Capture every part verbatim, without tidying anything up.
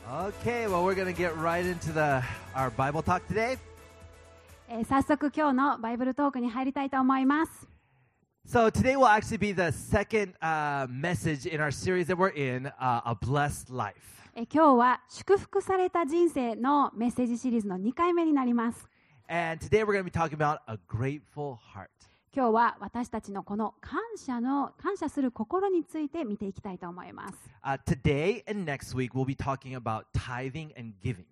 Okay, well, we're going to get right into the our Bible talk today. えー早速今日のバイブルトークに入りたいと思います。 So today will actually be the second uh, message in our series that we're in, uh, A Blessed Life. えー今日は祝福された人生のメッセージシリーズのにかいめになります。 And today we're going to be talking about a grateful heart. 今日は私たちのこの感謝の感謝する心について見ていきたいと思います。 Uh, today and next week we'll be talking about tithing and giving.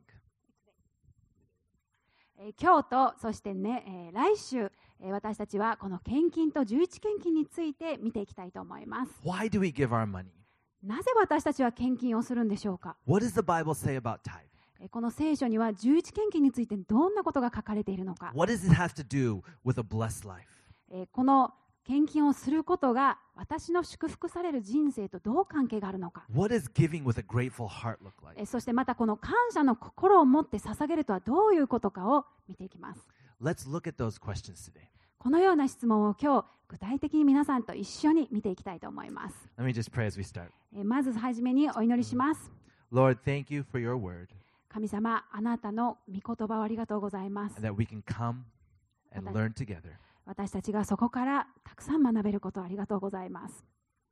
えー今日とそしてね、えー来週、えー私たちはこの献金と十一献金について見ていきたいと思います。 Why do we give our money? なぜ私たちは献金をするんでしょうか。 What does the Bible say about tithing? えーこの聖書には十一献金についてどんなことが書かれているのか。 What does it have to do with a blessed life? えーこの献金をすることが私の祝福される人生とどう関係があるのか。 What does giving with a grateful heart look え like? ーそしてまたこの感謝の心を持って捧げるとはどういうことかを見ていきます。 Let's look at those questions today. このような質問を今日具体的に皆さんと一緒に見ていきたいと思います。 Let me just pray as we start. えーまずはじめにお祈りします。 Lord, thank you for your word 神様、あなたの御言葉をありがとうございます。 and that we can come and learn together. 私たちがそこからたくさん学べることをありがとうございます。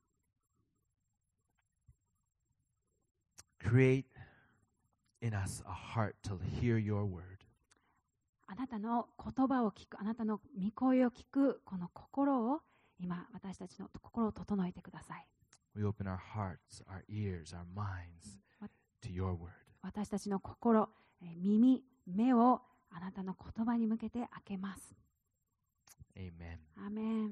Create in us a heart to hear your word. あなたの言葉を聞く、あなたの御声を聞くこの心を今私たちの心を整えてください。 We open our hearts, our ears, our minds to your word. 私たちの心、えー耳、目をあなたの言葉に向けて開けます。 Amen. アーメン。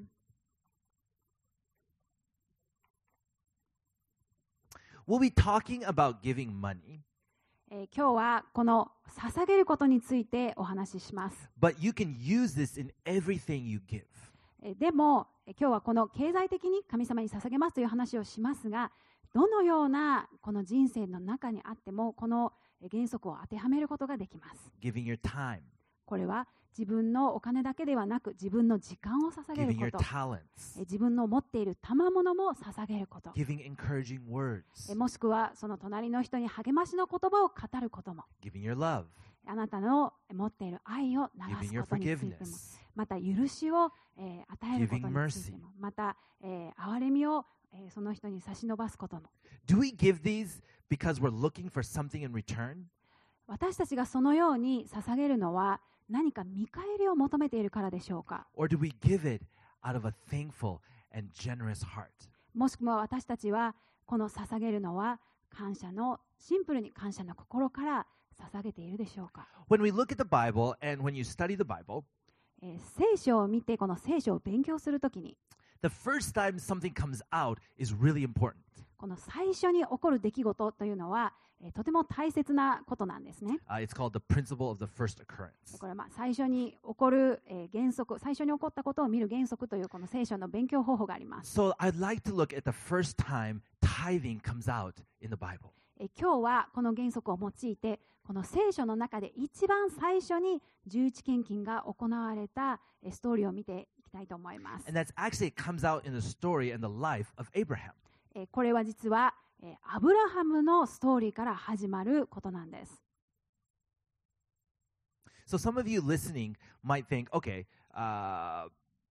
We'll be talking about giving money, えー今日はこの捧げることについてお話しします。 but you can use this in everything you give. えーでもえー今日はこの経済的に神様に捧げますという話をしますが、どのようなこの人生の中にあってもこのえー原則を当てはめることができます。 Giving your time, これは自分のお金だけではなく自分の時間を捧げる giving こ your と、 talents, え自分の持っている賜物も捧げること、 giving encouraging words, えもしくはその隣の人に励ましの言葉を語ることも、 giving your love, あなたの持っている愛を流 giving す your ことについても、 forgiveness, また許しを、えー与えること Giving についても、また、えー憐れみを、えーその人に差し伸ばすことも。 Do we give these because we're looking for something in return? 私たちがそのように捧げるのは何か見返りを求めているからでしょうか。 Or do we give it out of a thankful and generous heart? もしくは私たちはこの捧げるのは感謝のシンプルに感謝の心から捧げているでしょうか。 When we look at the Bible and when you study the Bible, えー聖書を見てこの聖書を勉強するときに the first time something comes out is really important. この最初に起こる出来事というのは、えーとても大切なことなんですね。 Uh, it's called the principle of the first occurrence. これはまあ最初に起こる、えー原則、最初に起こったことを見る原則というこの聖書の勉強方法があります。 So I'd like to look at the first time tithing comes out in the Bible. えー今日はこの原則を用いてこの聖書の中で一番最初に十一献金が行われたえーストーリーを見ていきたいと思います。 And that's actually, it comes out in the story and the life of Abraham. えーこれは実は、えーアブラハムのストーリーから始まることなんです。 So some of you listening might think, okay, uh,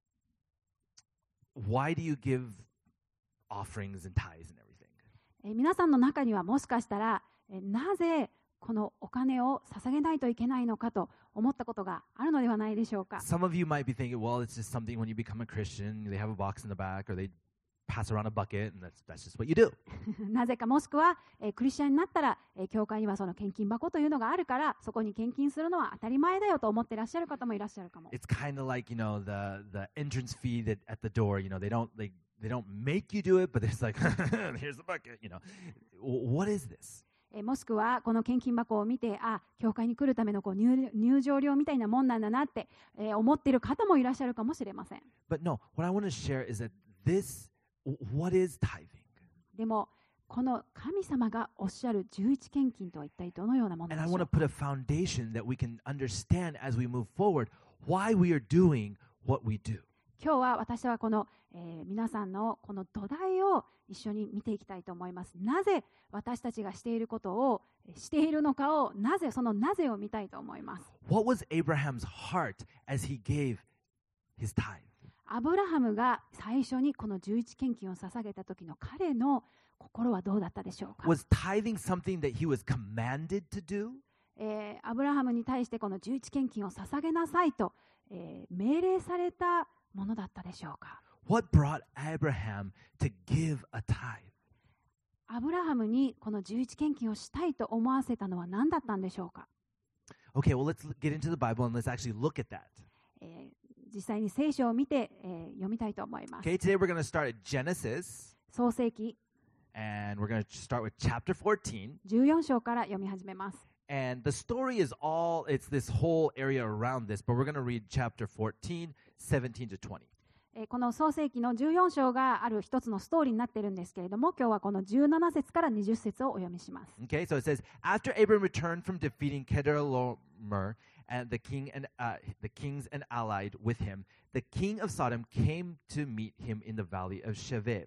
why do you give offerings and tithes and everything? えー皆さんの中にはもしかしたら、えーなぜこのお金を捧げないといけないのかと思ったことがあるのではないでしょうか。 Some of you might be thinking, well, it's just something when you become a Christian, they have a box in the back or they pass around a bucket and that's, that's just what you do. なぜかもしくは、えークリスチャンになったら、えー教会にはその献金箱というのがあるからそこに献金するのは当たり前だよと思っていらっしゃる方もいらっしゃるかも。 It's kind of like, you know, the, the entrance fee that at the door, you know, they don't, they, they don't make you do it, but it's like, here's the bucket, you know. What is this? えーもしくはこの献金箱を見て、あ、教会に来るためのこう 入, 入場料みたいなもんなんだなって、えー思っている方もいらっしゃるかもしれません。 But no, what I want to share is that this, what is tithing? でもこの神様がおっしゃる十一献金とは一体どのようなもの And で I しょ want う to か。 put a foundation that we can understand as we move forward why we are doing what we do. 今日は私はこの、えー、皆さんのこの土台を一緒に見ていきたいと思います。なぜ私たちがしていることをしているのかを、なぜそのなぜを見たいと思います。 What was Abraham's heart as he gave his tithe? アブラハムが最初にこの十一献金を捧げた時の彼の心はどうだったでしょうか。 Was tithing something that he was commanded to do? えー、アブラハムに対してこの十一献金を捧げなさいと、えー、命令されたものだったでしょうか。 What brought Abraham to give a tithe? アブラハムにこの十一献金をしたいと思わせたのは何だったんでしょうか。 Okay, well, let's get into the Bible and let's actually look at that. えー、実際に聖書を見て、えー、読みたいと思います。 Okay, today we're going to start at Genesis, 創世記 and we're going to start with chapter fourteen. じゅうよん章から読み始めます。 And the story is all, it's this whole area around this, but we're going to read chapter fourteen, seventeen to twenty. えー、この創世記のじゅうよん章がある一つのストーリーになっているんですけれども、今日はこのじゅうなな節からにじゅう節をお読みします。 Okay, so it says, after Abram returned from defeating Kedorlaomer and the king and uh, the kings and allied with him, the king of Sodom came to meet him in the valley of Shevev.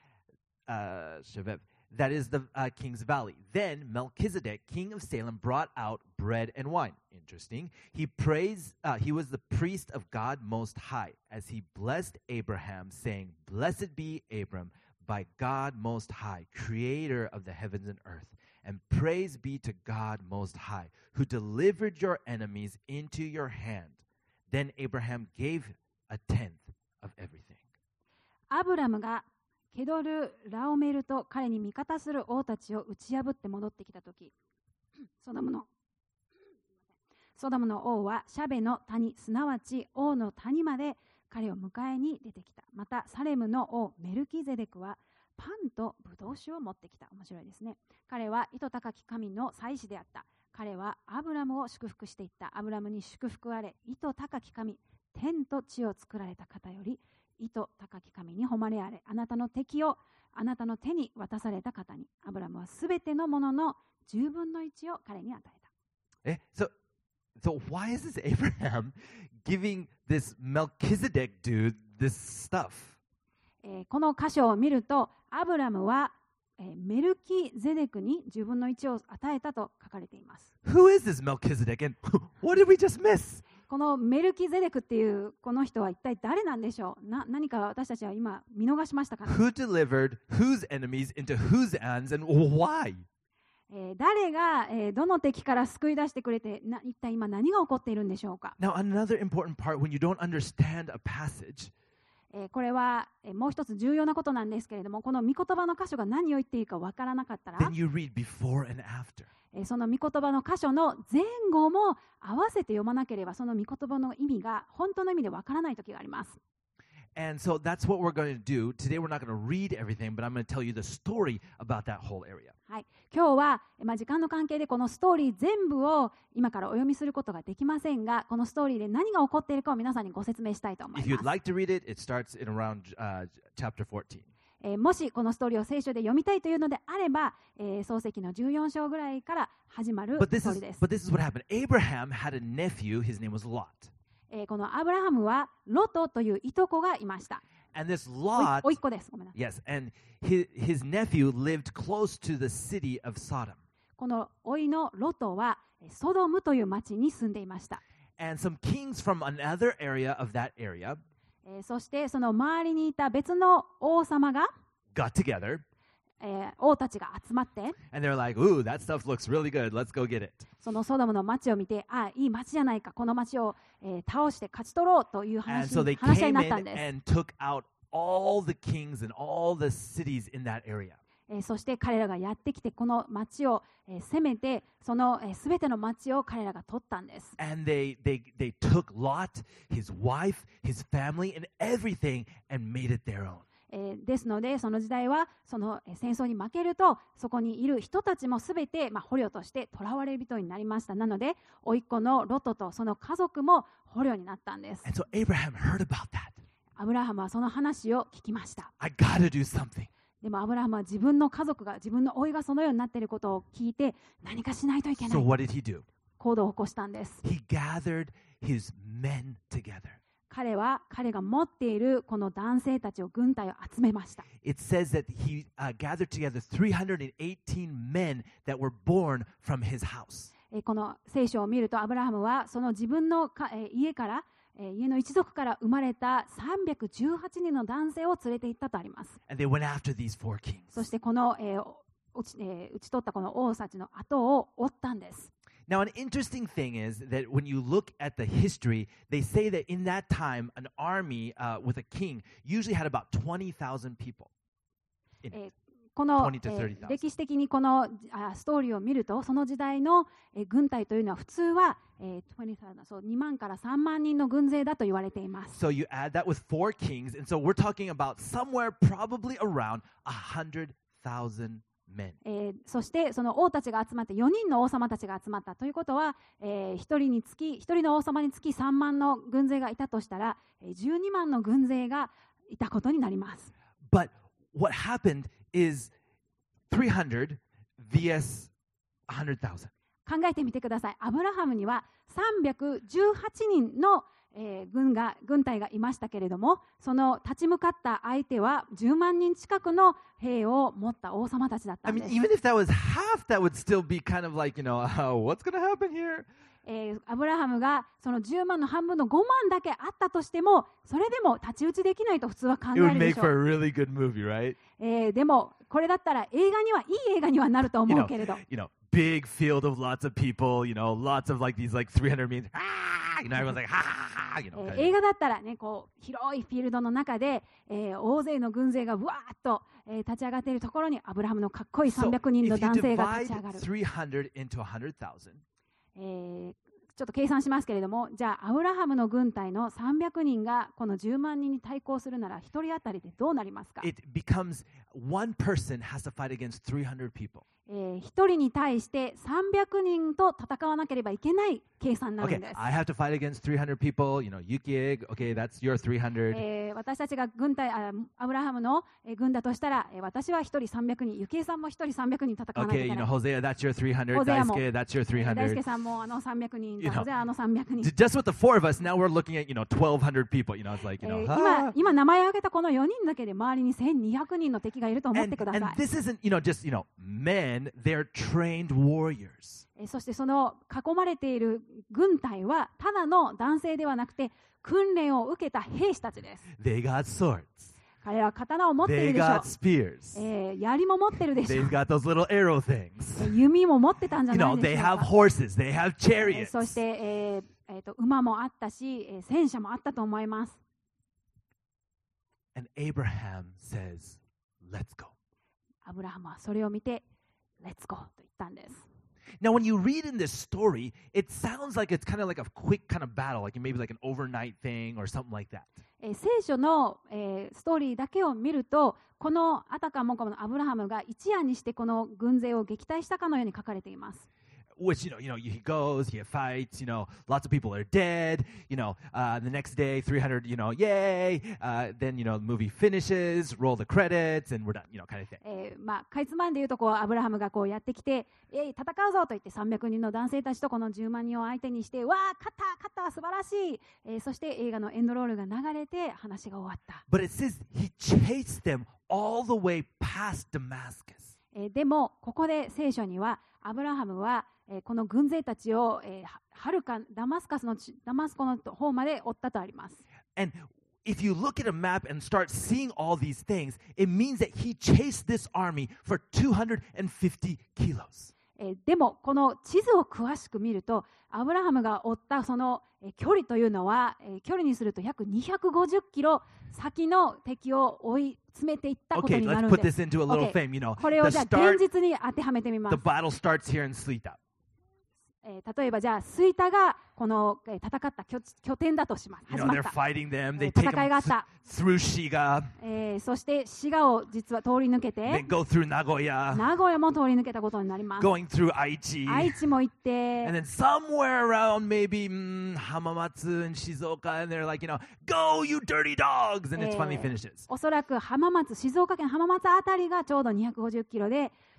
Uh, Shevev. That is the uh, king's valley. Then Melchizedek, king of Salem, brought out bread and wine. Interesting. He praised. Uh, he was the priest of God Most High, as he blessed Abraham, saying, "Blessed be Abram by God Most High, Creator of the heavens and earth, and praise be to God Most High, who delivered your enemies into your hand." Then Abraham gave a tenth of everything. アブラムがケドル・ラオメルと彼に味方する王たちを打ち破って戻ってきたとき、ソドムのソドムの王はシャベの谷、すなわち王の谷まで彼を迎えに出てきた。またサレムの王メルキゼデクはパンとブドウ酒を持ってきた。面白いですね。彼は糸高き神の祭司であった。彼はアブラムを祝福していった。アブラムに祝福あれ、糸高き神、天と地を作られた方より糸高き神に誉れあれ。あなたの敵をあなたの手に渡された方に。アブラムはすべてのものの十分の一を彼に与えた。 Eh? So, so why is this Abraham giving this Melchizedek dude this stuff? えー、この箇所を見ると、アブラムは、えー、メルキゼデクに十分の一を与えたと書かれています。 Who is this Melchizedek and what did we just miss? このメルキゼデクっていうこの人は一体誰なんでしょう。な何か私たちは今見逃しましたかね。 Who delivered whose enemies into whose hands and why? えー、誰が、えー、どの敵から救い出してくれてな一体今何が起こっているんでしょうか。 Now, another important part when you don't understand a passage, えー、これは、えー、もう一つ重要なことなんですけれども、この御言葉の箇所が何を言っているかわからなかったら、 then you read before and after. えー、その御言葉の箇所の前後も合わせて読まなければ、その御言葉の意味が本当の意味でわからない時があります。 And so that's what we're going to do. Today we're not going to read everything, but I'm going to tell you the story about that whole area. はい、今日は、まあ、時間の関係でこのストーリー全部を今からお読みすることができませんが、このストーリーで何が起こっているかを皆さんにご説明したいと思い If ま you'd す。 like to read it, it starts in around uh, chapter fourteen. えーもしこのストーリーを聖書で読みたいというのであれば、えー創世記のじゅうよん章ぐらいから始まる But this ストー is リーです。 but this is what happened. Abraham had a nephew. His name was Lot. えーこのアブラハムはロトといういとこがいました。 And this おい Lot, おいっ子です。ごめんなさい。 yes, and his, his nephew lived close to the city of Sodom. このおいのロトはえーソドムという町に住んでいました。 And some kings from another area of that area えーそしてその周りにいた別の王様が、 got together えー王たちが集まって、 and they're like, ooh, that stuff looks really good. Let's go get it. そのソドムの町を見て、ああ、いい町じゃないか、この町を、えー倒して勝ち取ろうという And 話 so they 話し合いに came なったん in です。 and took out all the kings and all the cities in that area. えーそして彼らがやってきて、この町を、えー攻めて、そのすべ、えー、ての町を彼らが取ったんです。 And they, they, they took Lot, his wife, his family, and everything and made it their own. えーですので、その時代はその、えー戦争に負けると、そこにいる人たちもすべて、まあ、捕虜として囚われ人になりました。なので、甥っ子のロトとその家族も捕虜になったんです。 And so Abraham heard about that. アブラハムはその話を聞きました。 I gotta do something. でもアブラハムは自分の家族が、自分の甥がそのようになっていることを聞いて、何かしないといけな So い。 what did he do? 行動を起こしたんです。 He gathered his men together. 彼は彼が持っているこの男性たちを軍隊を集めました。 It says that he uh, gathered together three hundred eighteen men that were born from his house. えーこの聖書を見るとアブラハムはその自分のか、えー家からえー家の一族から生まれたさんびゃくじゅうはちにんの男性を連れて行ったとあります。 And they went after these four kings. そしてこの、えー落ちえー打ち取ったこの王たちの後を追ったんです。 Now, an interesting thing is that when you look at the history, they say that in that time, an army uh, with a king usually had about twenty thousand people. In it. えーこの、 twenty to え thirty ー thousand. 歴史的にこのあストーリーを見るとその時代の、えー軍隊というのは普通は、えー、にじゅうそうにまんからさんまん人の軍勢だと言われています。 So you add that with four kings, and so we're talking about somewhere probably around one hundred thousand men. えーそしてその王たちが集まってよにんの王様たちが集まったということは、えー、ひとりにつきひとりの王様につきさんまんの軍勢がいたとしたら、えーじゅうにまんの軍勢がいたことになります。 But what happened is three hundred vs one hundred thousand. 考えてみてください。アブラハムにはさんびゃくじゅうはちにんの、えー軍が軍隊がいましたけれども、その立ち向かった相手はじゅうまんにん近くの兵を持った王様たちだった I ん mean, です。 even if that was half, that would still be kind of like, you know, uh, what's going to happen here? えーアブラハムがそのじゅうまんの半分のごまんだけあったとしても、それでも太刀打ちできないと普通は考 It え would るで make しょ for a う。 really good movie, right? えーでもこれだったら映画にはいい映画にはなると You 思 know, うけれど、 you know, big field of lots of people, you know, lots of like these like three hundred means, ah, you know, everyone's like, ha, ha, ha, you know. え kind ー of 映画だったらね、こう広いフィールドの中で、えー大勢の軍勢がわーっと、えー立ち上がっているところにアブラハムのかっこいい So さんびゃくにん if の you 男性が立ち上 divide がる。 three hundred into one hundred thousand, えーちょっと計算しますけれども、じゃあアブラハムの軍隊のさんびゃくにんがこのじゅうまん人に対抗するならひとり当たりでどうなりますか？ it becomes one person has to fight against three hundred people. えー、ひとりに対してさんびゃくにんと戦わなければいけない計算になる Okay, んです。 I have to fight against three hundred people, you know, Yukieg, okay, that's your three hundred. えー私たちが軍隊あアブラハムの、えー軍だとしたら、えー私はひとりさんびゃくにん、ユキエさんもひとりさんびゃくにん戦わなきゃ Okay, い you け know, ない。 Hosea, that's your three hundred. Hosea も Daisuke, that's your えー大輔 three hundred. さんもあのさんびゃくにん、 You know, ほぜあのさんびゃくにん。 J- Just with the four of us, now we're looking at, you know, twelve hundred people. You know, it's like, え you know, ー ah. 今今名前を挙げたこのよにんだけで周りにせんにひゃくにんの敵がいると思っ And, てください and。this isn't, you know, just, you know, men, they're trained warriors. えーそしてその囲まれている軍隊はただの男性ではなくて訓練を受けた兵士たちです。 They got swords. 彼らは刀を持ってい They るでしょう got。spears. えー槍も持ってるでしょう They've。got those little arrow え things. ー弓も持ってたんじゃ You な know, いで they しょう have か。 horses. They have えー chariots. そして、えーえーと馬もあったし、えー戦車もあったと思います。 And Abraham says, let's go. アブラハムはそれを見て、レッツゴーと言ったんです。 Now, when you read in this story, it sounds like it's kind of like a quick kind of battle, like maybe like an overnight thing or something like that. えー聖書の、えーストーリーだけを見ると、このあたかもこのアブラハムが一夜にしてこの軍勢を撃退したかのように書かれています。 Which, you know, you know, he goes, he fights, you know, lots of people are dead, you know, uh, the next day, three hundred, you know, yay, uh, then, you know, the movie finishes, roll the credits, and we're done, you know, kind of thing. えーまあ、かいつまんで言うとこうアブラハムがこうやってきて、えい戦うぞと言ってさんびゃくにんの男性たちとこのじゅうまん人を相手にしてわあ勝った勝った素晴らしい、えーそして映画のエンドロールが流れて話が終わった、 But it says he chased them all the way past Damascus. えーでもここで聖書にはアブラハムは、えーこの軍勢たちを、えーははるかダマスカスの地ダマスコの方まで追ったとあります。 And if you look at a map and start seeing all these things, it means that he chased this army for two hundred fifty kilos. えーでもこの地図を詳しく見るとアブラハムが追ったその、えー距離というのは、えー距離にすると約にひゃくごじゅっキロ先の敵を追い詰めていったこと Okay, にな let's るん put で this す。 into a little Okay. fame. You know, これを the じゃあ start, 現実に当てはめてみま the す。 battle starts here in Slita. えー例えばじゃあスイタがこの、えー戦った拠拠点だとします。 You 始 know, ま they're った。 fighting them. They えー take 戦いがあ them った。 through Shiga, えーそして滋賀を実は通り抜け then て go through Nagoya, 名古屋も通り抜けたことになります。 going through Aichi, 愛知も行って and then somewhere around maybe mm, Hamamatsu and Shizuoka, and they're like, you know, go you dirty dogs, and it finally Eh. finishes. おそらく浜松静岡県浜松あたりがちょうどにひゃくごじゅっキロで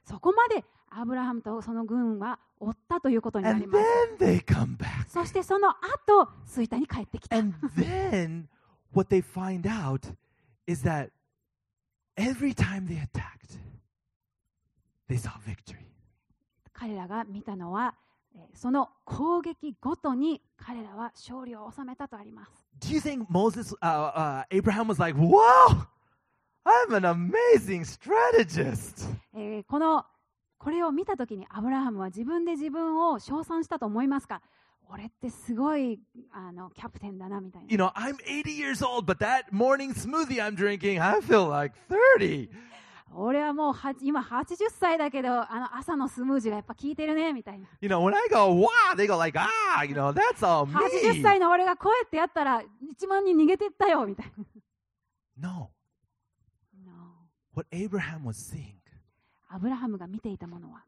そこまでアブラハムとその軍は追ったということになり And ます。 then they come back. そしてその後、スイタに帰ってきた。 And then what they find out is that every time they attacked, they saw victory. 彼らが見たのは、えーその攻撃ごとに彼らは勝利を収めたとあります。 Do you think Moses, uh, uh, Abraham was like, "Wow, I'm an amazing strategist"? えーこのこれを見たときにアブラハムは自分で自分を称賛したと思いますか？俺ってすごいあのキャプテンだなみたいな。 You know, I'm eighty years old, but that morning smoothie I'm drinking, I feel like thirty. 俺はもうは今はちじゅっさいだけど、あの朝のスムージーがやっぱ効いてるねみたいな。 You know, when I go, wow, they go like, ah, you know, that's all はちじゅっ me. さいの俺がこうやってやったらいちまんにん逃げてったよみたいな。 No, No. what Abraham was seeing アブラハムが見ていたものは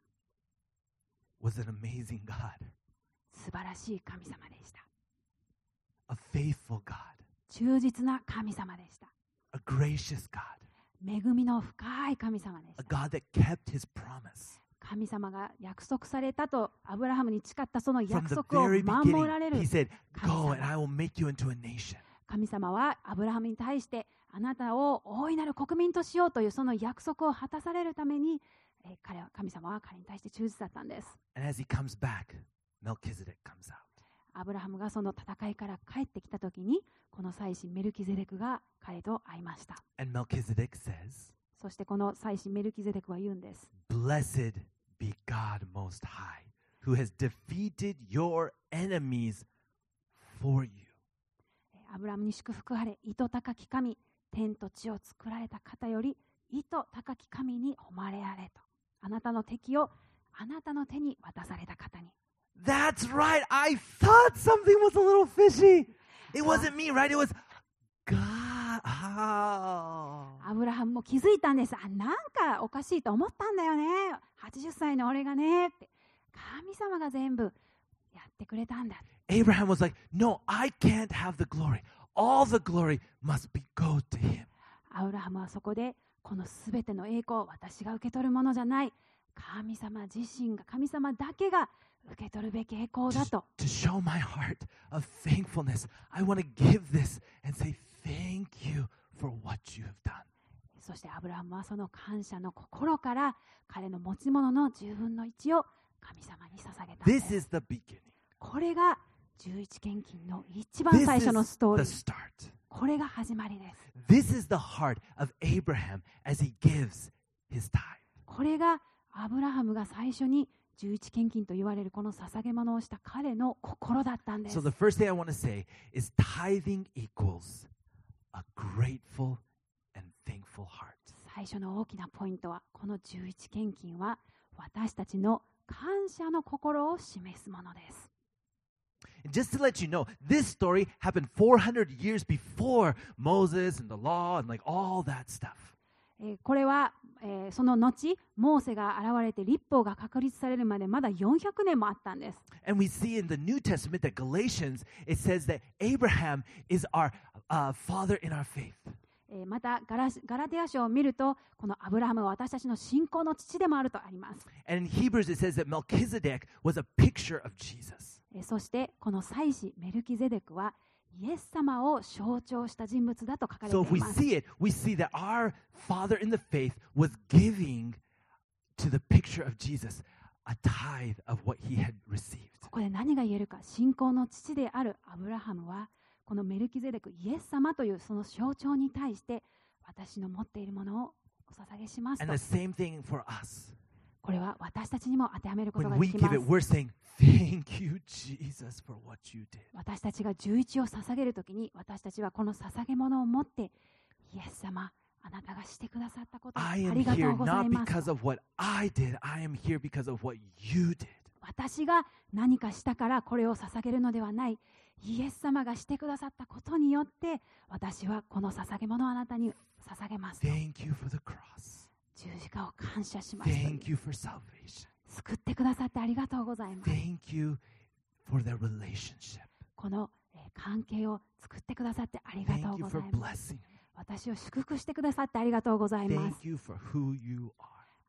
was an amazing God, 素晴らしい神様でした。 a faithful God, 忠実な神様でした。 a gracious God, 恵みの深い神様でし a た。 God that kept his promise. 神様が約束されたとアブラハムに誓ったその From 約 the 束を very 守られ beginning, る he said, 神 go 様 and I will make you into a nation. 神様はアブラハムに対してあなたを大いなる国民としようというその約束を果たされるために、えー彼は神様は彼に対して忠実だったんです。 And as he comes back, Melchizedek comes out. アブラハムがその戦いから帰ってきたときにこの祭司メルキゼデクが彼と会いました。 And Melchizedek says, そしてこの祭司メルキゼデクは言うんです。 Blessed be God Most High, who has defeated your enemies for you. アブラハムに祝福あれ、意図高き神、天と地を作られた方より意図高き神に誉れられと。あなたの敵をあなたの手に渡された方に。 That's right. I thought something was a little fishy. It wasn't me, right? It was God. Oh. アブラハムも気づいたんです。あ、なんかおかしいと思ったんだよね。はちじゅっさいの俺がねって。神様が全部やってくれたんだ。 Abraham was like, no, I can't have the glory. All the glory must be go to him. アブラハムはそこでこのすべての栄光を私が受け取るものじゃない。神様自身が、神様だけが受け取るべき栄光だ To, と。 to show my heart of thankfulness, I want to give this and say thank you for what you have done. そしてアブラハムはその感謝の心から彼の持ち物のじゅうぶんのいちを神様に捧げたんで This す。 is the beginning. これがじゅういち献金の一番 This 最初の is ストーリ the ー。 start. これが始まりです。 This is the heart of Abraham as he gives his tithe. これがアブラハムが最初にじゅういち献金と言われるこの捧げ物をした彼の心だったんです。 So the first thing I want to say is tithing equals a grateful and thankful heart. 最初の大きなポイントはこのじゅういち献金は私たちの感謝の心を示すものです。 And just to let you know, this story happened four hundred years before Moses and the law and like all that stuff. えーこれは、えーその後モーセが現れて律法が確立されるまでまだよんひゃくねんもあったんです。 And we see in the New Testament that Galatians, it says that Abraham is our uh, father in our faith. えーまたガラガラテヤ書を見るとこのアブラハムは私たちの信仰の父でもあるとあります。 And in Hebrews, it says that Melchizedek was a picture of Jesus. えーそしてこの祭司メルキゼデクはイエス様を象徴した人物だと書かれて So い if we ます。 see it, we see that our father in the faith was giving to the picture of Jesus a tithe of what he had received. ここで何が言えるか、信仰の父であるアブラハムはこのメルキゼデクイエス様というその象徴に対して私の持っているものをお捧げします And と。 the same thing for us. これは私たちにも当てはめること When がで we きま give す。 it, we're saying, thank you, Jesus, for what you did. 私たちがじゅういちを捧げるときに私たちはこの捧げ物を持ってイエス様あなたがしてくださったことあ I am りがと here うござ not います because of what I did. I am here because of what you did. 私が何かしたからこれを捧げるのではない。イエス様がしてくださったことによって私はこの捧げ物をあなたに捧げますと。 Thank you for the cross. 十字架を感謝しますという。 Thank you for salvation. 救ってくださってありがとうございます。 Thank you for the relationship. この、えー関係を作ってくださってありがと Thank う you ござ for います。 blessing. 私を祝福してくださってありがとうございます。 Thank you for who you are.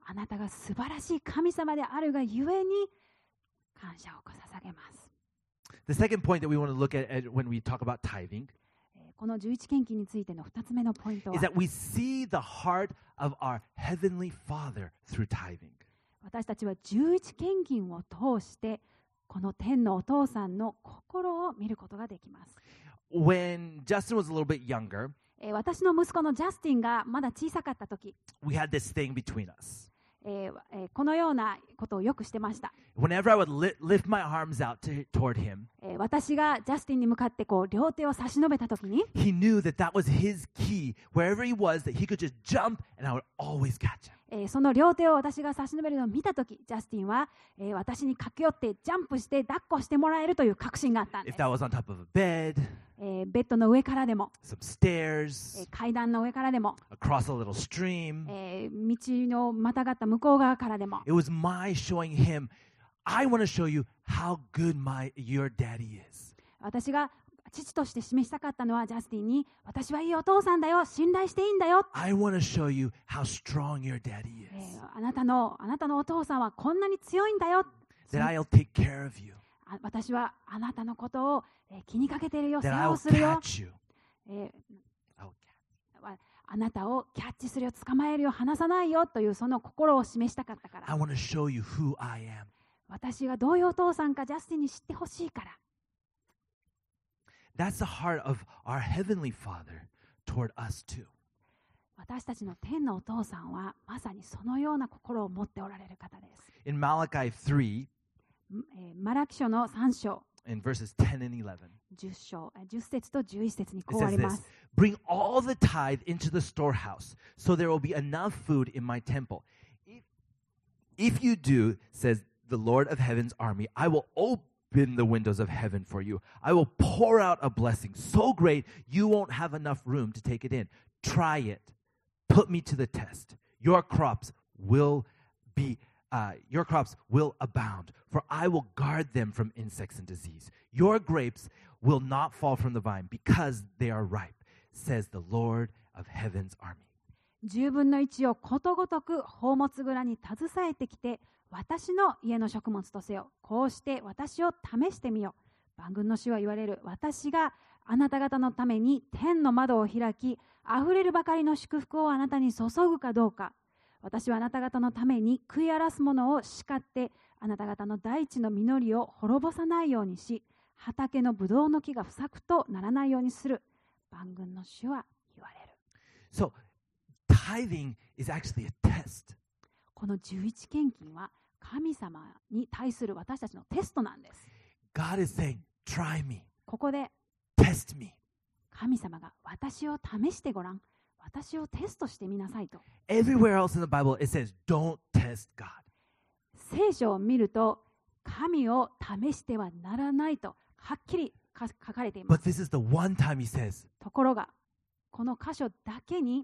あなたが素晴らしい神様であるがゆえに感謝を捧げます。 The second point that we want to look at, at when we talk about tithing この十一献金についての二つ目のポイントは is that we see the heart of our Heavenly Father through tithing. 私たちは十一献金を通してこの天のお父さんの心を見ることができます。 When Justin was a little bit younger, 私の息子のジャスティンがまだ小さかった時、 we had this thing between us. えーえー、このようなことをよくしてました。 Whenever I would li- lift my arms out to, toward him, えー、私がジャスティンに向かってこう両手を差し伸べたときに、 he knew that that was his key. Wherever he was, that he could just jump and I would always catch him. えー、その両手を私が差し伸べるのを見たとき、ジャスティンは、えー、私に駆け寄ってジャンプして抱っこしてもらえるという確信があったんで If す。 that was on top of a bed, えー、ベッドの上からでも、 some え stairs, ー、階段の上からでも、 across a little stream, えー、道のまたがった向こう側からでも、 it was my showing him, I want to show you how good my your daddy is. 私が父として示したかったのはジャスティンに、私はいいお父さんだよ、信頼していいんだよ、 I want to show you how strong your daddy え is. ー、あなたのあなたのお父さんはこんなに強いんだよ、 That I'll take care of you. あ私はあなたのことを、えー、気にかけているよ、世 That 話 I'll をするよ、 catch you. え I'll catch. ーあなたをキャッチするよ、捕まえるよ、離さないよというその心を示したかったから、 I want to show you who I am. 私がどういうお父さんかジャスティンに知ってほしいから。 That's the heart of our Heavenly Father toward us too. 私たちの天のお父さんはまさにそのような心を持っておられる方です。 In Malachi three, えーマラキ書のさん章、 in verses ten and eleven, じゅっ章、えーじゅっ節とじゅういち節に it こうあ says りま this: す。 Bring all the tithe into the storehouse, so there will be enough food in my temple. If, if you do, says the Lord of heaven's army, I will open the windows of heaven for you. I will pour out a blessing so great you won't have enough room to take it in. Try it. Put me to the test. Your crops will be uh, your crops will abound, for I will guard them from insects and disease. Your grapes will not fall from the vine because they are ripe, says the Lord of heaven's army. じゅうぶんのいちをことごとく宝物蔵に携えてきて、私の家の食物とせよ。こうして私を試してみよう。万軍の主は言われる。私があなた方のために天の窓を開き、あふれるばかりの祝福をあなたに注ぐかどうか。私はあなた方のために食い荒らすものを叱って、あなた方の大地の実りを滅ぼさないようにし、畑のブドウの木が不作とならないようにする。万軍の主は言われる。 So, tithing is actually a test. この十一献金は神様に対する私たちのテストなんです。 God is saying, try me, ここで test me. 神様が私を試してごらん。私をテストしてみなさいと。 Everywhere else in the Bible, it says, don't test God. 聖書を見ると、神を試してはならないとはっきり書かれていま But す。 this is the one time he says, ところが、この箇所だけに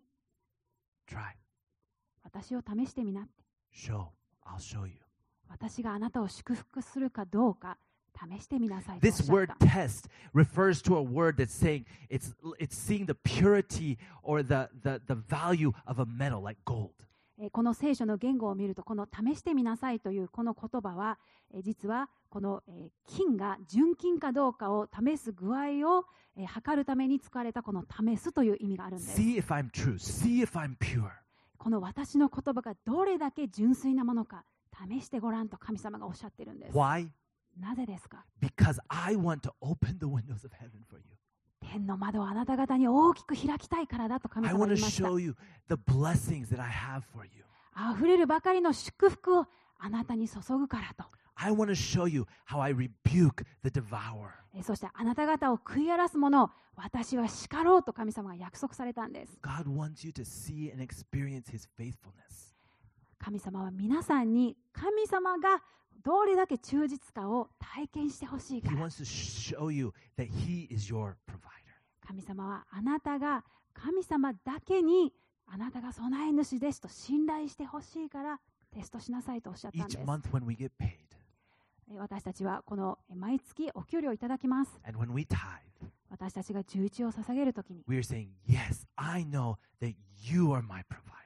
try, 私を試してみな。 show, I'll show you. 私があなたを祝福するかどうか試してみなさいとおっ This しゃっ word た。 test refers to a word that's saying it's it's seeing the purity or the, the, the value of a metal like gold. えーこの聖書の言語を見ると、この試してみなさいというこの言葉は、えー実はこの、えー金が純金かどうかを試す具合を、えー測るために使われたこの試すという意味があるんです。 See if I'm true. See if I'm pure. この私の言葉がどれだけ純粋なものか試してごらんと神様がおっしゃっているんです。 Why? なぜですか？ Because I want to open the windows of heaven for you. 天の窓をあなた方に大きく開きたいからだと神 I 様は want 言 to いました。 show you the blessings that I have for you. あふれるばかりの祝福をあなたに注ぐからと。 I want to show you how I rebuke the devourer. えそしてあなた方を食い荒らすものを私は叱ろうと神様が約束されたんです。 God wants you to see and experience his faithfulness. 神様は皆さんに神様がどれだけ忠実かを体験してほしいか He ら。 wants to show you that he is your provider. 神様はあなたが神様だけにあなたが備え主ですと信頼してほしいからテストしなさいとおっしゃったんで Each す。 month when we get paid え私たちはこの毎月お給料をいただきます。 and when we tithe, 私たちが十一を捧げるときに we are saying, yes, I know that you are my provider. 私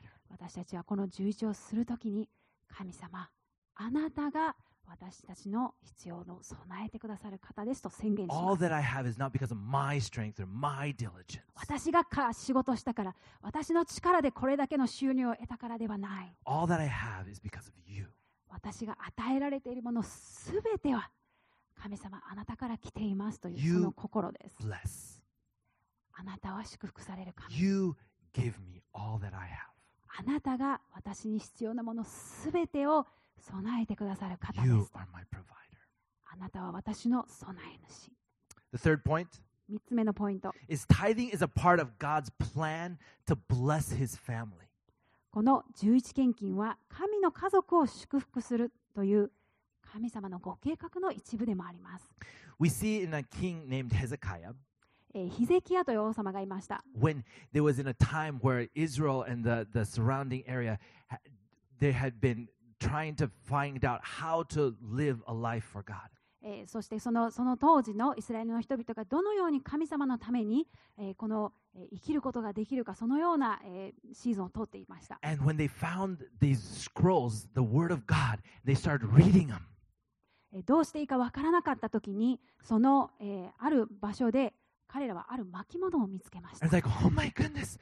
私たちはこのじゅういちをするときに、神様、あなたが私たちの必要の備えてくださる方ですと宣言し All ます。 that I have is not because of my strength or my diligence. 私がか仕事したから、私の力でこれだけの収入を得たからではない。 All that I have is because of you. 私が与えられているものすべては神様あなたから来ていますという You その心です。 Bless. あなたは祝福される神。 You give me all that I have. あなたが私に必要なものすべてを備えてくださる方で You す。 are my provider. あなたは私の備え主。 The third point 三つ目のポイント。 is tithing is a part of God's plan to bless his family. この十一献金は神の家族を祝福するという神様のご計画の一部でもあります。 We see in a king named Hezekiah えーヒゼキヤという王様がいました。 when there was in a time where Israel and the, the surrounding area, ha- they had been trying to find out how to live a life for God. えーそしてそのその当時のイスラエルの人々がどのように神様のために、えーこの、えー生きることができるか、そのような、えーシーズンを通っていました。 And when they found these scrolls, the word of God, they started reading them. えーどうしていいかわからなかった時に、その、えーある場所で彼らはある巻物を見つけまし And た。 it's like, oh my goodness,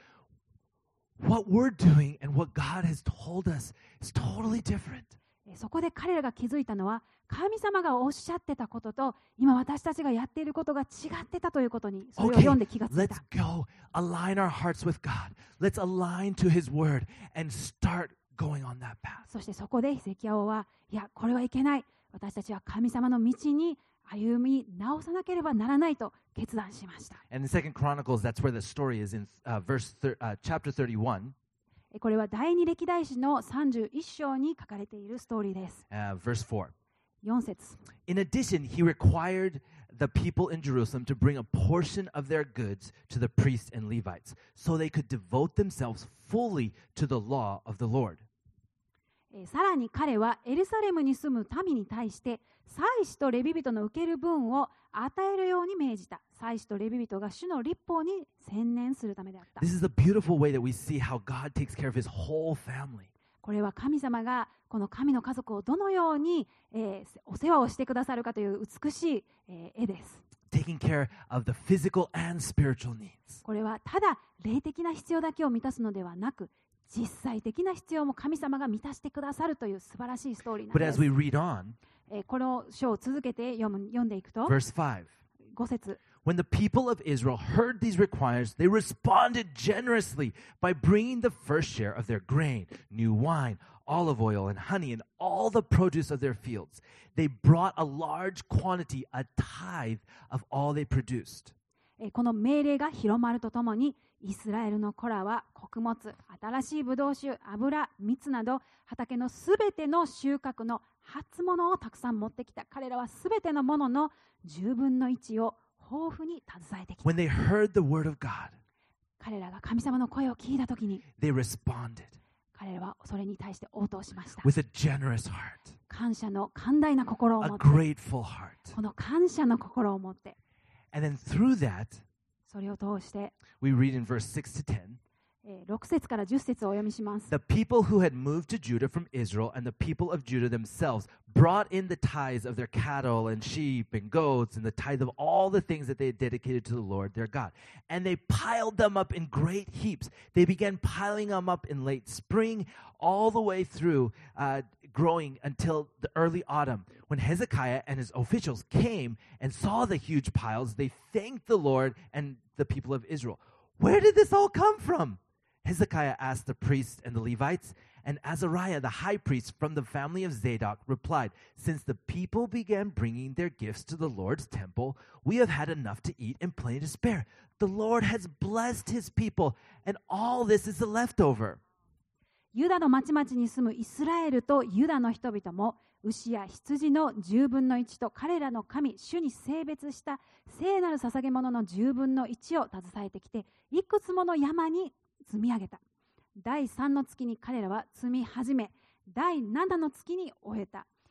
what we're doing and what God has told us is totally different. えーそこで彼らが気づいたのは、神様がおっしゃってたことと今私たちがやっていることが違ってたということに、それを Okay, 読んで気がつい let's た。 go align our hearts with God. Let's align to his word and start going on that path. そしてそこでヒゼキヤ王は、いやこれはいけない、私たちは神様の道に歩み直さなければならないと決断しました。 And in Second Chronicles, that's where the story is in uh, verse thir- uh, chapter thirty-one, えこれは第二歴代史のさんじゅういっ章に書かれているストーリーです。 uh, verse four. よん節。 In addition, he required the people in Jerusalem to bring a portion of their goods to the priests and Levites, so they could devote themselves fully to the law of the Lord. えーさらに彼はエルサレムに住む民に対して祭司とレビ人の受ける分を与えるように命じた。祭司とレビ人が主の立法に専念するためであった。 This is a beautiful way that we see how God takes care of his whole family. これは神様がこの神の家族をどのように、えーお世話をしてくださるかという美しい、えー絵です。 Taking care of the physical and spiritual needs. これはただ霊的な必要だけを満たすのではなく、実際的な必要も神様が満たしてくださるという素晴らしいストーリーなん But で as す。 we read on, えーこの章を続けて読む読んでいくと、 verse five. ご節。 When the people of Israel heard these requirements, they responded generously by bringing the first share of their grain, new wine, olive oil, and honey, and all the produce of their fields. They brought a large quantity, a tithe of all they produced. えーこの命令が広まるとともに、イスラエルの子らは穀物、新しいブドウ酒、油、蜜など畑のすべての収穫の初物をたくさん持ってきた。彼らはすべてのもののじゅうぶんのいちを豊富に携えてきた。 When they heard the word of God, 彼らが神様の声を聞いたときに、 they responded 彼らはそれに対して応答しました。 with a generous heart, 感謝の寛大な心を a 持って、 grateful heart. この感謝の心を持って、 And then through that, それを通して、 we read in verse six to ten, えーろく節からじゅっ節をお読みします。 the people who had moved to Judah from Israel and the people of Judah themselves brought in the tithes of their cattle and sheep and goats and the tithe of all the things that they had dedicated to the Lord their God. And they piled them up in great heaps. They began piling them up in late spring all the way through uh, growing until the early autumn. When Hezekiah and his officials came and saw the huge piles, they thanked the Lord and the people of Israel. Where did this all come from? Hezekiah asked the priests and the Levites, and Azariah, the high priest from the family of Zadok, replied, Since the people began bringing their gifts to the Lord's temple, we have had enough to eat and plenty to spare. The Lord has blessed his people, and all this is the leftover. ユダの町々に住むイスラエルとユダの人々も牛や羊のじゅうぶんのいちと彼らの神主に性別した聖なる捧げ物のじゅうぶんのいちを携えてきて、いくつもの山に積み上げた。だいさんの月に彼らは積み始め、だいななの月に終えた。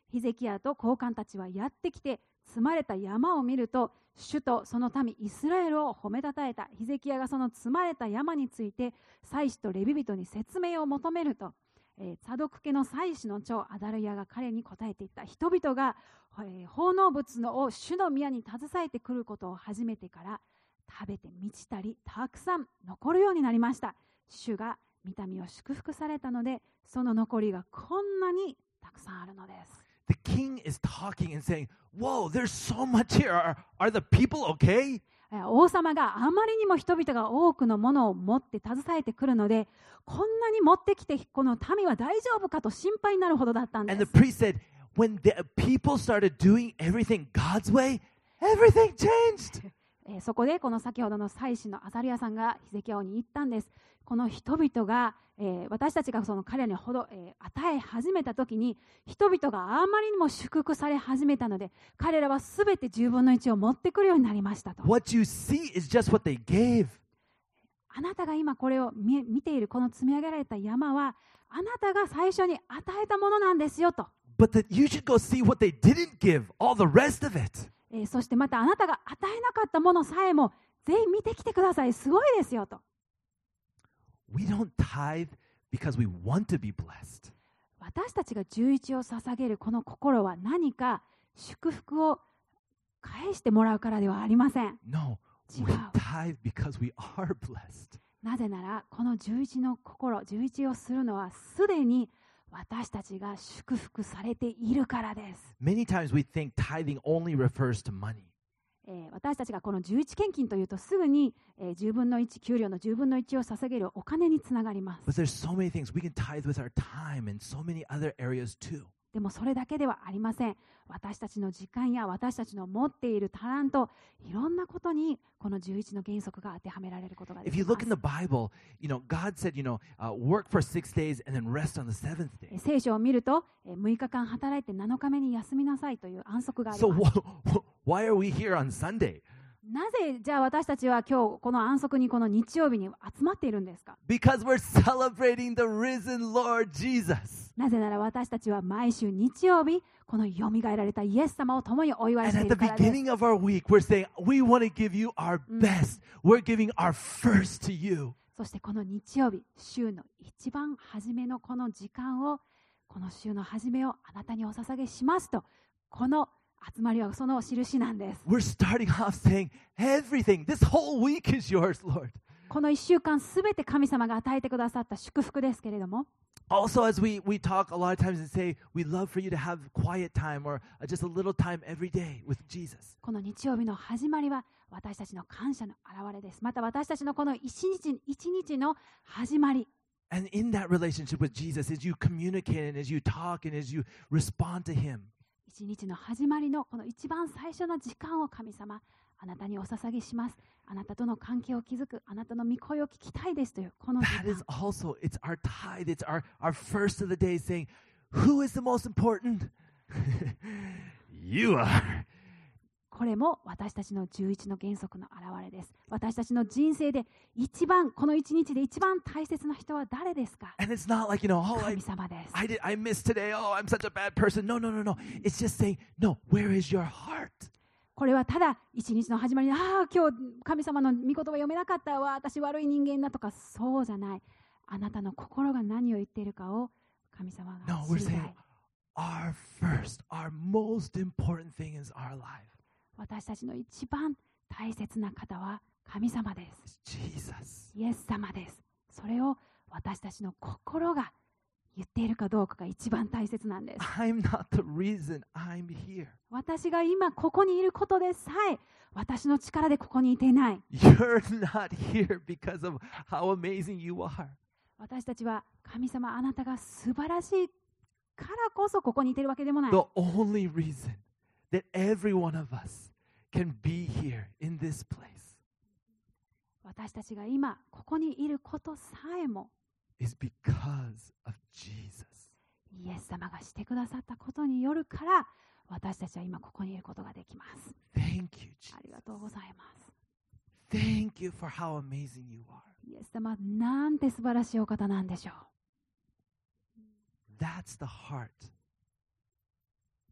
ヒゼキヤと高官たちはやってきて積まれた山を見ると、主とその民イスラエルを褒めたたえた。ヒゼキヤがその積まれた山について祭司とレビ人に説明を求めると、えー、サドク家の祭司の長アダルヤが彼に答えていった。人々が、えー、奉納物のを主の宮に携えてくることを始めてから、食べて満ちたりたくさん残るようになりました。主が御民を祝福されたので、その残りがこんなにたくさんあるのです。 The king is talking and saying, "Whoa, there's so much here. Are, are the people okay?" 王様があまりにも人々が多くのものを持って携えてくるので、こんなに持ってきてこの民は大丈夫かと心配になるほどだったんです。 And the priest said, when the people started doing everything God's way, everything changed. そこでこの先ほどの祭司のアザリヤさんがヒゼキヤ王に言ったんです。この人々が、えー、私たちがその彼らにほど、えー、与え始めたときに、人々があまりにも祝福され始めたので、彼らはすべてじゅうぶんのいちを持ってくるようになりましたと。 What you see is just what they gave. あなたが今これを 見, 見ているこの積み上げられた山は、あなたが最初に与えたものなんですよと。 But that you should go see what they didn't give, all the rest of it. えー、そしてまたあなたが与えなかったものさえもぜひ見てきてください。すごいですよと。 We don't tithe because we want to be blessed. 私たちが十一を捧げるこの心は何か祝福を返してもらうからではありません。 No, 違う。 we tithe because we are blessed. なぜならこの十一の心、十一をするのはすでに私たちが祝福されているからです。 Many times we think tithing only refers to money. えー、私たちがこの十一献金というとすぐに、えー、じゅうぶんのいち、給料のじゅうぶんのいちを捧げるお金につながります。 But there's so many things. We can tithe with our time and so many other areas too. でもそれだけではありません。私たちの時間や私たちの持っているタラント、いろんなことにこのじゅういちの原則が当てはめられることがで If き you ま look in す。 the Bible, you know, God said, you know, uh, work for six days and then rest on the seventh day. 聖書を見ると、えーむいかかん働いてなのかめに休みなさいという安息があり So ます。 wh- why are we here on Sunday? なぜじゃあ私たちは今日この安息にこの日曜日に集まっているんですか？ Because we're celebrating the risen Lord Jesus. なぜなら私たちは毎週日曜日この蘇られたイエス様を共にお祝いし And てい at the るからです。 beginning of our week, we're saying, we want to give you our best. We're giving our first to you. そしてこの日曜日、週の一番初めのこの時間を、この週の初めをあなたにお捧げしますと、この集まりはその印なんです。 We're starting off saying, everything, this whole week is yours, Lord. この一週間すべて神様が与えてくださった祝福ですけれども、 Also, as we, we talk a lot of times and say, we'd love for you to have quiet time or just a little time every day with Jesus. この日曜日の始まりは私たちの感謝の表れです。また私たちのこの一日一日の始まり。 And in that relationship with Jesus, as you communicate and as you talk and as you respond to Him, 一日の始まりのこの一番最初の時間を神様、あなたにお捧げします。あなたとの関係を築く、あなたの御声を聞きたいですというこの時 that is 間。 also, it's our tithe, it's our, our first of the day saying, who is the most important? You are. これも私たちの十一の原則の表れです。私たちの人生で一番、この一日で一番大切な人は誰ですか？ And it's not like, you know, oh, I, 神様です。 I, did, I missed today. Oh, I'm such a bad person. No, no, no, no. It's just saying, no, where is your heart? これはただ一日の始まりに、ああ、今日神様の御言葉読めなかったわ、私悪い人間だとか、そうじゃない。あなたの心が何を言っているかを神様が No, 知 we're りた saying い。 our first, our most important thing is our life. 私たちの一番大切な方は神様です。 Jesus. イエス様です。それを私たちの心が言っているかどうかが一番大切なんです。 I'm not the reason I'm here. 私が今ここにいることでさえ、私の力でここにいていない。 You're not here because of how amazing you are. 私たちは神様、あなたが素晴らしいからこそここにいているわけでもない。 The only reason that every one of us can be here in this place 私たちが今ここにいることさえも is because of Jesus. イエス様がしてくださったことによるから、私たちは今ここにいることができます。 Thank you, あり Jesus. がとうございます。 Thank you for how amazing you are. イエス様、なんて素晴らしいお方なんでしょう。 That's the heart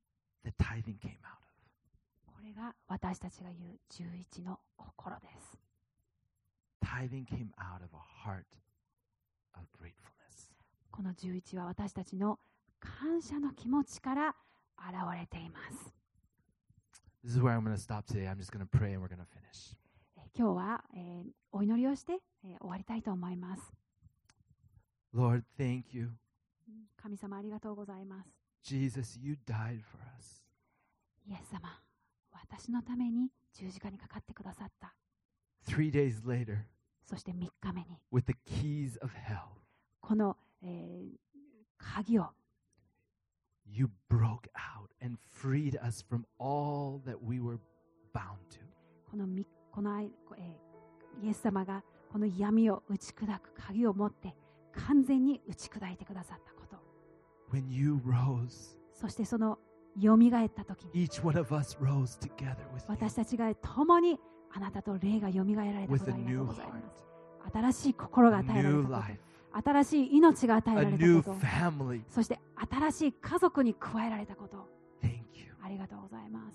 the tithing came out of. これが私たちが言うじゅういちの心です。 Tithing came out of a heart of gratefulness. このじゅういちは私たちの感謝の気持ちから現れています。 This is where I'm going to stop today. I'm just going to pray and we're going to finish. 今日は、えー、お祈りをして、えー、終わりたいと思います。 Lord, thank you. 神様ありがとうございます。 Jesus, you died for us. イエス様、私のために十字架にかかってくださった。 Three days later, そしてみっかめに、 with the keys of hell, この、えー、鍵を you broke out and freed us from all that we were bound to. このみこの、えー、イエス様がこの闇を打ち砕く鍵を持って完全に打ち砕いてくださったこと。 When you rose, そしてそのよみがえった時に each one of us rose together with 私 you, たちが共にあなたと霊がよみがえられたこ with と a ありがと new うございま heart, す。新しい心が a 与えられ new たこ life, と、新しい命が与えら a れた new こと、 family. そして新しい家族に加えられたこと、 Thank you. ありがとうございます。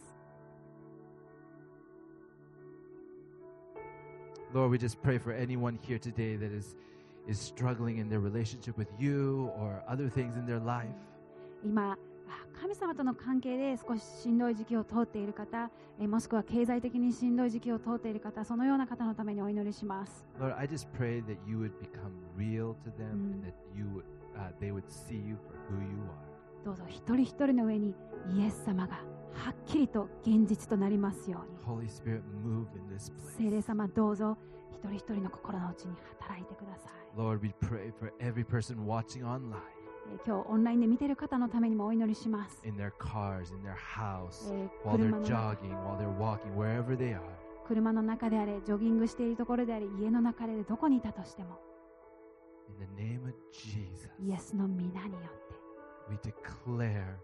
Lord, we just pray for anyone here today that is, is struggling in their relationship with you or other things in their life. 今、神様との関係で少ししんどい時期を通っている方、もしくは経済的にしんどい時期を通っている方、そのような方のためにお祈りします。 Lord, I just pray that you would become real to them and that you would, uh, they would see you for who you are. どうぞ一人一人の上にイエス様がはっきりと現実となりますように。 Holy Spirit, move in this 聖 place. 霊様どうぞ一人一人の心の内に働いてください。 Lord, we pray for every person watching online, えー今日オンラインで見ている方のためにもお祈りします。 in their cars, in their house, えー while 車 they're の中 jogging, while they're walking, wherever they are. 車の中であれ、ジョギングしているところであれ、家の中でどこにいたとしても、 In the name of Jesus, イエスの皆によって we declare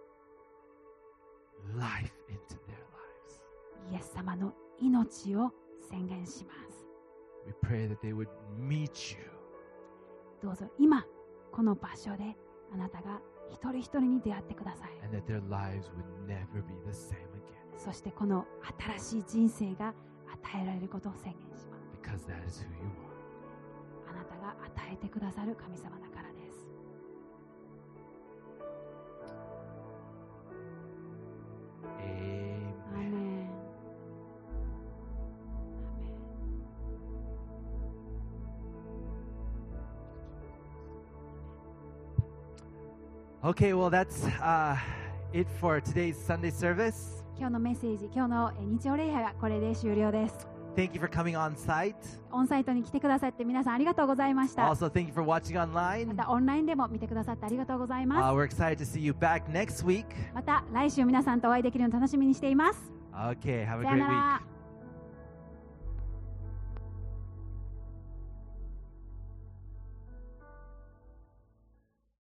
life into their lives. イエス様の命を宣言します。 We pray that they would meet you どうぞ今この場所であなたが一人一人に出会ってください。 and that their lives would never be the same again そしてこの新しい人生が与えられることを宣言します。 because that is who you あなたが与えてくださる神様だからです。 are. アー Amen. メン。アーメン。 Okay, well, that's uh, it for today's Sunday service. 今日のメッセージ、今日のえー日曜礼拝はこれで終了です。 Thank you for coming on site. オンサイトに来てくださって皆さんありがとうございました。 Also, thank you for watching ま online. たオンラインでも見てくださってありがとうござい Uh, ま we're excited to see you back next week. す。また来週皆さんとお会いできるのを楽しみにしています。 Okay, have a さよ great な week. ら。